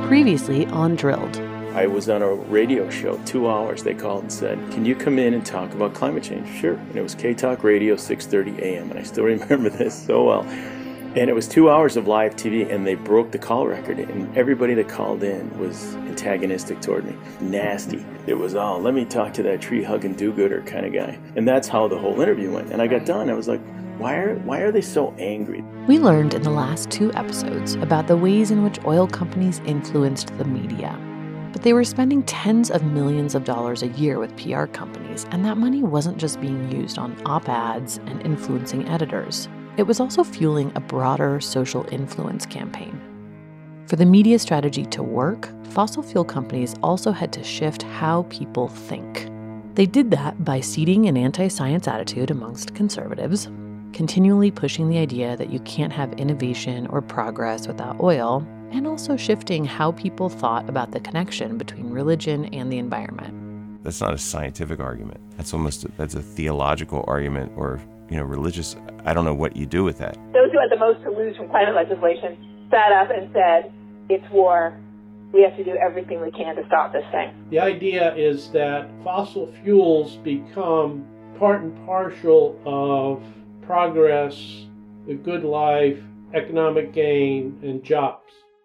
Previously on Drilled. I was on a radio show, 2 hours. They called and said, "Can you come in and talk about climate change?" Sure. And it was K-Talk Radio, 6:30 a.m. And I still remember this so well. And it was 2 hours of live TV, and they broke the call record. And everybody that called in was antagonistic toward me. Nasty. It was, "Oh, let me talk to that tree-hugging do-gooder kind of guy." And that's how the whole interview went. And I got done. I was like, why are they so angry? We learned in the last 2 episodes about the ways in which oil companies influenced the media. But they were spending tens of millions of dollars a year with PR companies, and that money wasn't just being used on op-eds and influencing editors. It was also fueling a broader social influence campaign. For the media strategy to work, fossil fuel companies also had to shift how people think. They did that by seeding an anti-science attitude amongst conservatives, continually pushing the idea that you can't have innovation or progress without oil, and also shifting how people thought about the connection between religion and the environment. That's not a scientific argument. That's a theological argument or, religious. I don't know what you do with that. Those who had the most to lose from climate legislation sat up and said, "It's war. We have to do everything we can to stop this thing." The idea is that fossil fuels become part and parcel of progress, the good life, economic gain, and jobs.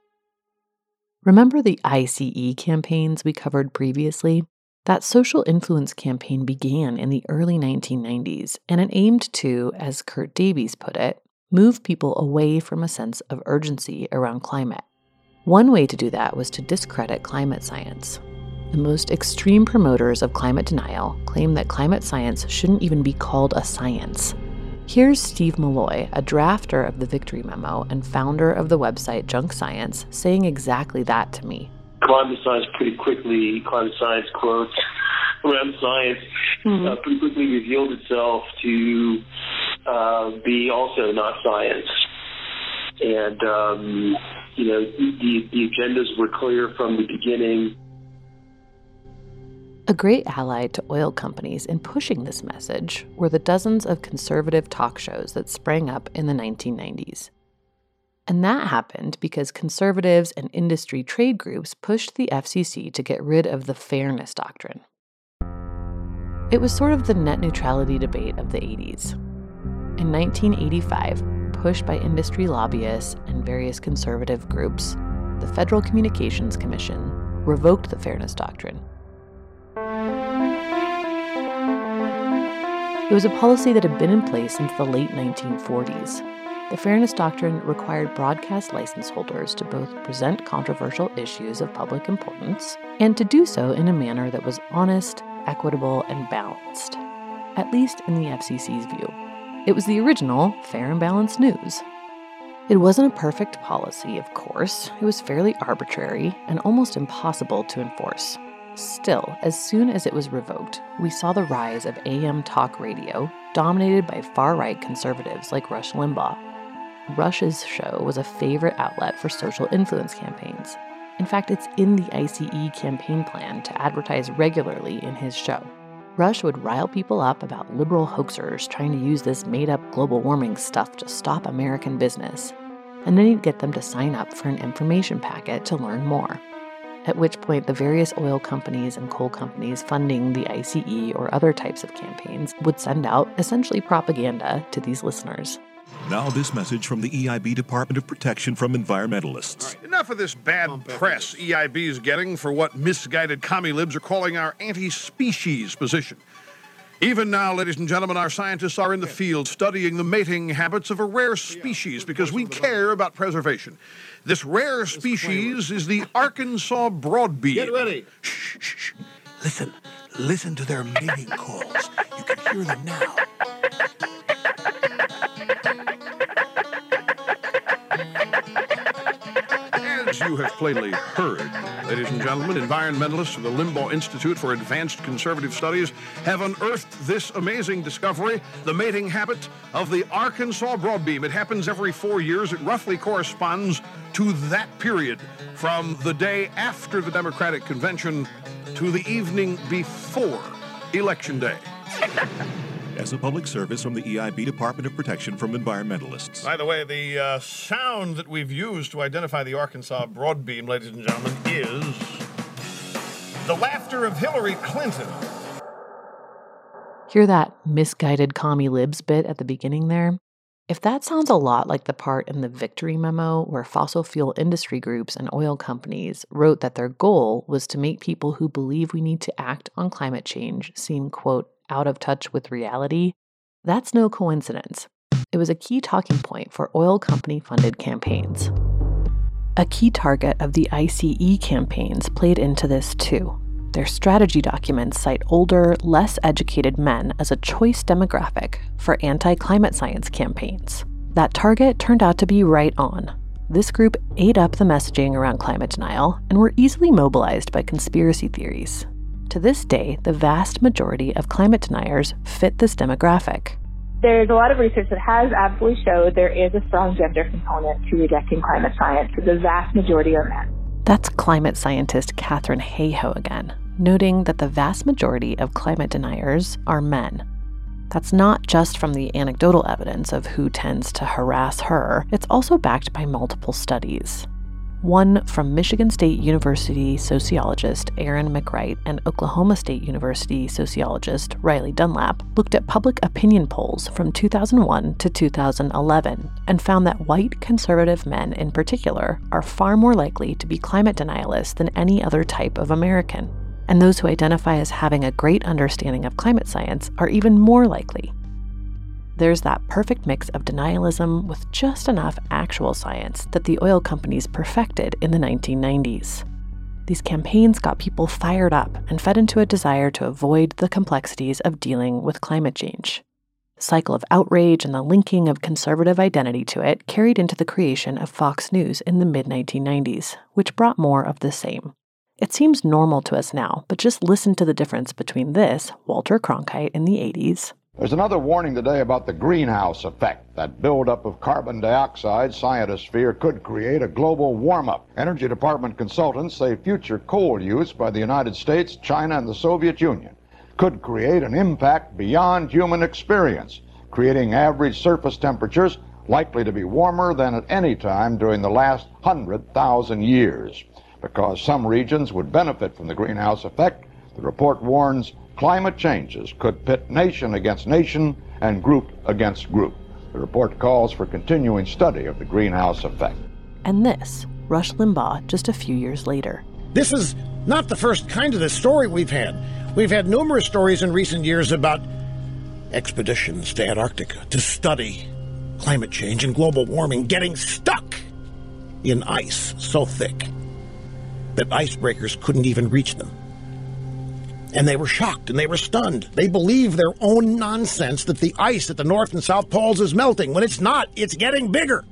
Remember the ICE campaigns we covered previously? That social influence campaign began in the early 1990s, and it aimed to, as Kurt Davies put it, move people away from a sense of urgency around climate. One way to do that was to discredit climate science. The most extreme promoters of climate denial claim that climate science shouldn't even be called a science. Here's Steve Malloy, a drafter of the Victory Memo and founder of the website Junk Science, saying exactly that to me. Climate science climate science quotes around science pretty quickly revealed itself to be also not science. And, the agendas were clear from the beginning. A great ally to oil companies in pushing this message were the dozens of conservative talk shows that sprang up in the 1990s. And that happened because conservatives and industry trade groups pushed the FCC to get rid of the fairness doctrine. It was sort of the net neutrality debate of the 80s. In 1985, pushed by industry lobbyists and various conservative groups, the Federal Communications Commission revoked the fairness doctrine. It was a policy that had been in place since the late 1940s. The Fairness Doctrine required broadcast license holders to both present controversial issues of public importance and to do so in a manner that was honest, equitable, and balanced, at least in the FCC's view. It was the original fair and balanced news. It wasn't a perfect policy, of course. It was fairly arbitrary and almost impossible to enforce. Still, as soon as it was revoked, we saw the rise of AM talk radio, dominated by far-right conservatives like Rush Limbaugh. Rush's show was a favorite outlet for social influence campaigns. In fact, it's in the ICE campaign plan to advertise regularly in his show. Rush would rile people up about liberal hoaxers trying to use this made-up global warming stuff to stop American business, and then he'd get them to sign up for an information packet to learn more. At which point the various oil companies and coal companies funding the ICE or other types of campaigns would send out essentially propaganda to these listeners. Now this message from the EIB Department of Protection from environmentalists. Right, enough of this bad press EIB is getting for what misguided commie-libs are calling our anti-species position. Even now, ladies and gentlemen, our scientists are in the field studying the mating habits of a rare species because we care about preservation. This rare species is the Arkansas broadbeam. Get ready. Shh, shh, shh. Listen to their mating calls. You can hear them now. As you have plainly heard, ladies and gentlemen, environmentalists of the Limbaugh Institute for Advanced Conservative Studies have unearthed this amazing discovery, the mating habit of the Arkansas broadbeam. It happens every 4 years. It roughly corresponds to that period from the day after the Democratic Convention to the evening before Election Day. as a public service from the EIB Department of Protection from Environmentalists. By the way, the sound that we've used to identify the Arkansas Broadbeam, ladies and gentlemen, is the laughter of Hillary Clinton. Hear that misguided commie libs bit at the beginning there? If that sounds a lot like the part in the Victory Memo where fossil fuel industry groups and oil companies wrote that their goal was to make people who believe we need to act on climate change seem, quote, out of touch with reality, that's no coincidence. It was a key talking point for oil company-funded campaigns. A key target of the ICE campaigns played into this too. Their strategy documents cite older, less educated men as a choice demographic for anti-climate science campaigns. That target turned out to be right on. This group ate up the messaging around climate denial and were easily mobilized by conspiracy theories. To this day, the vast majority of climate deniers fit this demographic. There's a lot of research that has absolutely showed there is a strong gender component to rejecting climate science. The vast majority are men. That's climate scientist Katharine Hayhoe again, noting that the vast majority of climate deniers are men. That's not just from the anecdotal evidence of who tends to harass her, it's also backed by multiple studies. One from Michigan State University sociologist Aaron McWright and Oklahoma State University sociologist Riley Dunlap looked at public opinion polls from 2001 to 2011 and found that white conservative men in particular are far more likely to be climate denialists than any other type of American. And those who identify as having a great understanding of climate science are even more likely. There's that perfect mix of denialism with just enough actual science that the oil companies perfected in the 1990s. These campaigns got people fired up and fed into a desire to avoid the complexities of dealing with climate change. The cycle of outrage and the linking of conservative identity to it carried into the creation of Fox News in the mid-1990s, which brought more of the same. It seems normal to us now, but just listen to the difference between this, Walter Cronkite in the 80s. There's another warning today about the greenhouse effect. That buildup of carbon dioxide scientists fear could create a global warm-up. Energy Department consultants say future coal use by the United States, China, and the Soviet Union could create an impact beyond human experience, creating average surface temperatures likely to be warmer than at any time during the last 100,000 years. Because some regions would benefit from the greenhouse effect, the report warns climate changes could pit nation against nation and group against group. The report calls for continuing study of the greenhouse effect. And this, Rush Limbaugh just a few years later. This is not the first kind of this story we've had. We've had numerous stories in recent years about expeditions to Antarctica to study climate change and global warming getting stuck in ice so thick that icebreakers couldn't even reach them. And they were shocked and they were stunned. They believe their own nonsense that the ice at the North and South Poles is melting, when it's not. It's getting bigger.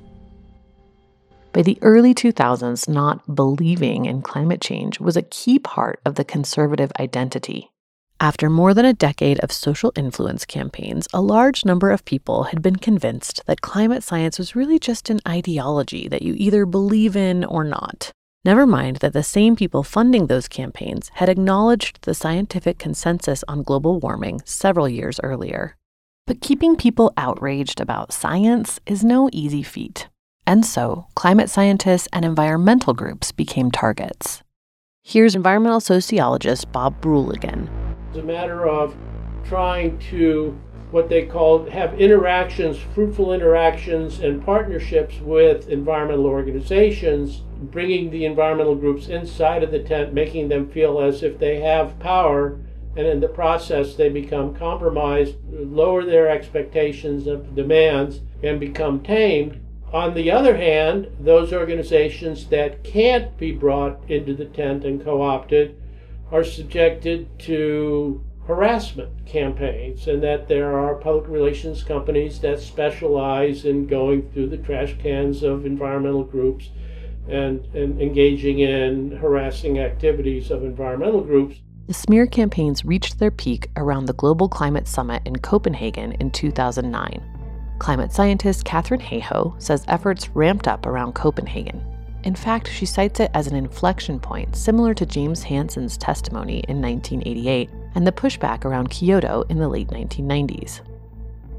By the early 2000s, not believing in climate change was a key part of the conservative identity. After more than a decade of social influence campaigns, a large number of people had been convinced that climate science was really just an ideology that you either believe in or not. Never mind that the same people funding those campaigns had acknowledged the scientific consensus on global warming several years earlier. But keeping people outraged about science is no easy feat. And so, climate scientists and environmental groups became targets. Here's environmental sociologist Bob Bruhl again. It's a matter of trying to, what they call, have interactions, fruitful interactions and partnerships with environmental organizations, bringing the environmental groups inside of the tent, making them feel as if they have power, and in the process they become compromised, lower their expectations of demands, and become tamed. On the other hand, those organizations that can't be brought into the tent and co-opted are subjected to harassment campaigns, and that there are public relations companies that specialize in going through the trash cans of environmental groups and engaging in harassing activities of environmental groups. The smear campaigns reached their peak around the Global Climate Summit in Copenhagen in 2009. Climate scientist Katharine Hayhoe says efforts ramped up around Copenhagen. In fact, she cites it as an inflection point similar to James Hansen's testimony in 1988 and the pushback around Kyoto in the late 1990s.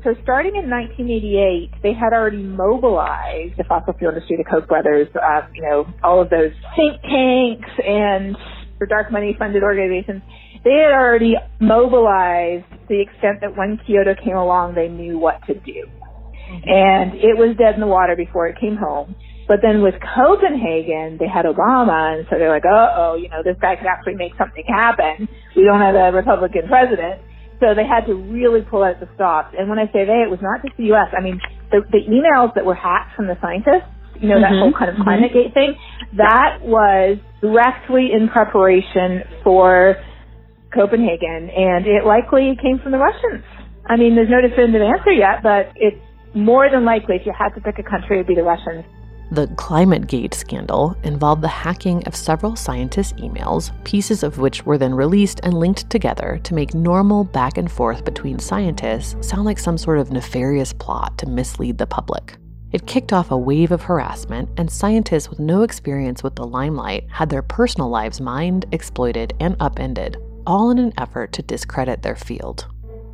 So starting in 1988, they had already mobilized the fossil fuel industry, the Koch brothers, all of those think tanks and for dark money funded organizations. They had already mobilized to the extent that when Kyoto came along, they knew what to do. And it was dead in the water before it came home. But then with Copenhagen, they had Obama, and so they're like, this guy could actually make something happen. We don't have a Republican president. So they had to really pull out the stops. And when I say they, it was not just the U.S. I mean, the emails that were hacked from the scientists, that whole kind of ClimateGate thing, that was directly in preparation for Copenhagen, and it likely came from the Russians. I mean, there's no definitive answer yet, but it's more than likely, if you had to pick a country, it would be the Russians. The ClimateGate scandal involved the hacking of several scientists' emails, pieces of which were then released and linked together to make normal back and forth between scientists sound like some sort of nefarious plot to mislead the public. It kicked off a wave of harassment, and scientists with no experience with the limelight had their personal lives mined, exploited, and upended, all in an effort to discredit their field.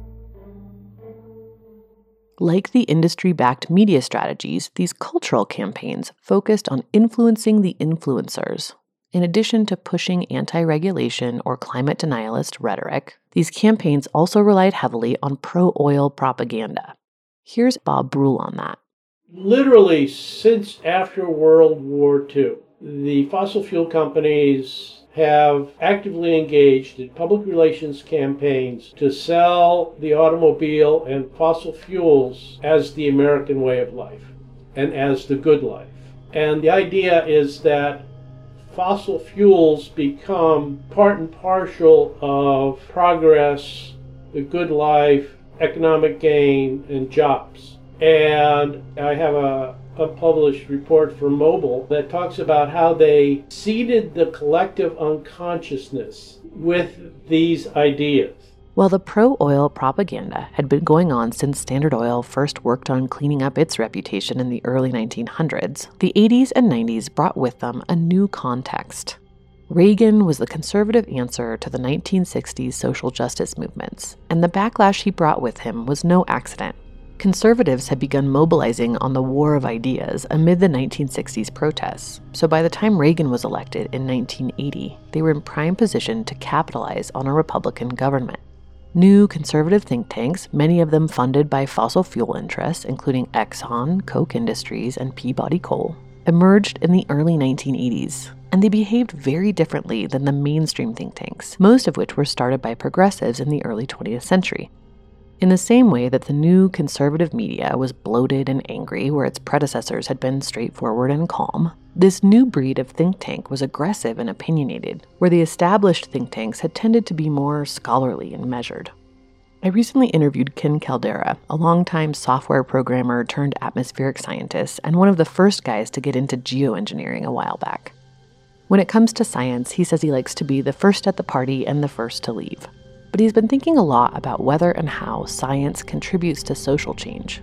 Like the industry-backed media strategies, these cultural campaigns focused on influencing the influencers. In addition to pushing anti-regulation or climate denialist rhetoric, these campaigns also relied heavily on pro-oil propaganda. Here's Bob Bruhl on that. Literally, since after World War II, the fossil fuel companies have actively engaged in public relations campaigns to sell the automobile and fossil fuels as the American way of life and as the good life. And the idea is that fossil fuels become part and parcel of progress, the good life, economic gain, and jobs. And I have a unpublished report from Mobil that talks about how they seeded the collective unconsciousness with these ideas. Well, the pro-oil propaganda had been going on since Standard Oil first worked on cleaning up its reputation in the early 1900s. The 80s and 90s brought with them a new context. Reagan was the conservative answer to the 1960s social justice movements, and the backlash he brought with him was no accident. Conservatives had begun mobilizing on the war of ideas amid the 1960s protests, so by the time Reagan was elected in 1980, they were in prime position to capitalize on a Republican government. New conservative think tanks, many of them funded by fossil fuel interests, including Exxon, Koch Industries, and Peabody Coal, emerged in the early 1980s, and they behaved very differently than the mainstream think tanks, most of which were started by progressives in the early 20th century. In the same way that the new conservative media was bloated and angry where its predecessors had been straightforward and calm, this new breed of think tank was aggressive and opinionated, where the established think tanks had tended to be more scholarly and measured. I recently interviewed Ken Caldera, a longtime software programmer turned atmospheric scientist and one of the first guys to get into geoengineering a while back. When it comes to science, he says he likes to be the first at the party and the first to leave. But he's been thinking a lot about whether and how science contributes to social change.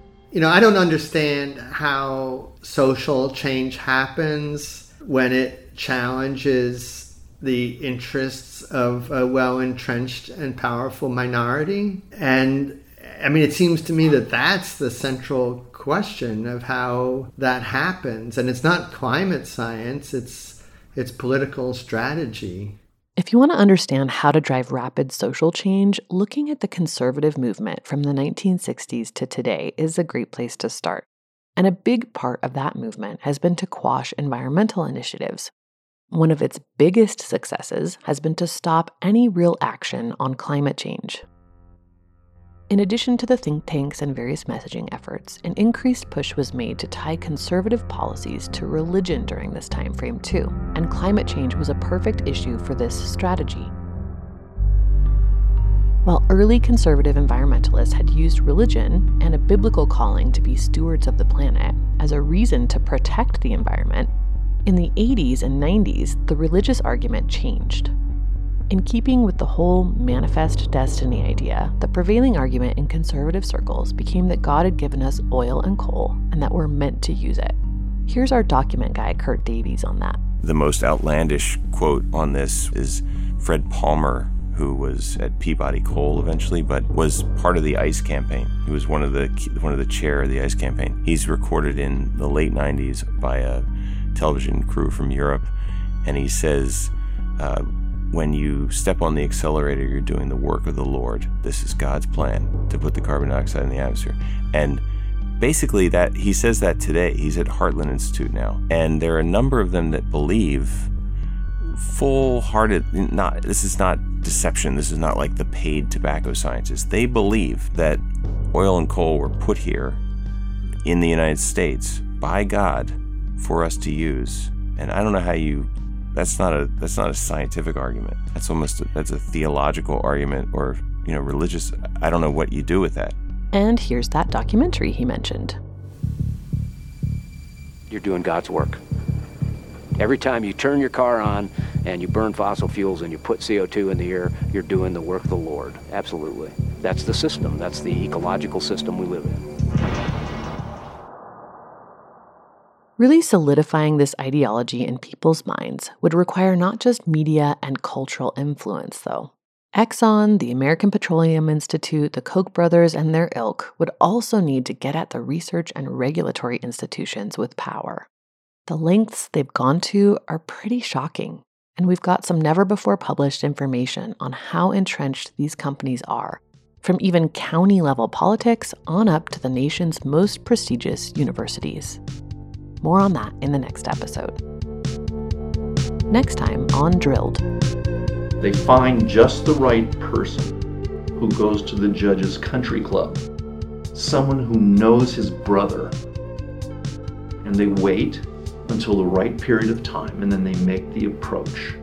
I don't understand how social change happens when it challenges the interests of a well-entrenched and powerful minority. And it seems to me that that's the central question of how that happens. And it's not climate science, it's political strategy. If you want to understand how to drive rapid social change, looking at the conservative movement from the 1960s to today is a great place to start. And a big part of that movement has been to quash environmental initiatives. One of its biggest successes has been to stop any real action on climate change. In addition to the think tanks and various messaging efforts, an increased push was made to tie conservative policies to religion during this time frame too, and climate change was a perfect issue for this strategy. While early conservative environmentalists had used religion and a biblical calling to be stewards of the planet as a reason to protect the environment, in the 80s and 90s, the religious argument changed. In keeping with the whole manifest destiny idea, the prevailing argument in conservative circles became that God had given us oil and coal and that we're meant to use it. Here's our document guy, Kurt Davies, on that. The most outlandish quote on this is Fred Palmer who was at Peabody Coal eventually, but was part of the ICE campaign. He was one of the chair of the ICE campaign. He's recorded in the late 90s by a television crew from Europe, and he says, when you step on the accelerator, you're doing the work of the Lord. This is God's plan to put the carbon dioxide in the atmosphere. And basically that he says that today. He's at Heartland Institute now. And there are a number of them that believe full-hearted, this is not deception. This is not like the paid tobacco scientists. They believe that oil and coal were put here in the United States by God for us to use. And I don't know how that's not a scientific argument. That's a theological argument or, religious. I don't know what you do with that. And here's that documentary he mentioned. You're doing God's work. Every time you turn your car on and you burn fossil fuels and you put CO2 in the air, you're doing the work of the Lord. Absolutely. That's the system. That's the ecological system we live in. Really solidifying this ideology in people's minds would require not just media and cultural influence, though. Exxon, the American Petroleum Institute, the Koch brothers, and their ilk would also need to get at the research and regulatory institutions with power. The lengths they've gone to are pretty shocking, and we've got some never-before-published information on how entrenched these companies are, from even county-level politics on up to the nation's most prestigious universities. More on that in the next episode. Next time on Drilled. They find just the right person who goes to the judge's country club, someone who knows his brother, and they wait until the right period of time, and then they make the approach.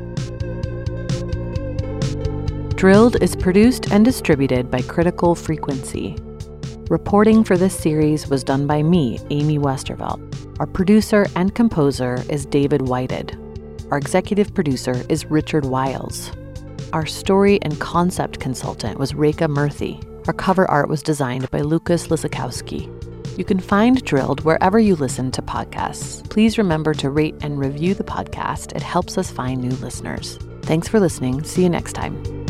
Drilled is produced and distributed by Critical Frequency. Reporting for this series was done by me, Amy Westervelt. Our producer and composer is David Whited. Our executive producer is Richard Wiles. Our story and concept consultant was Rekha Murthy. Our cover art was designed by Lucas Lisakowski. You can find Drilled wherever you listen to podcasts. Please remember to rate and review the podcast. It helps us find new listeners. Thanks for listening. See you next time.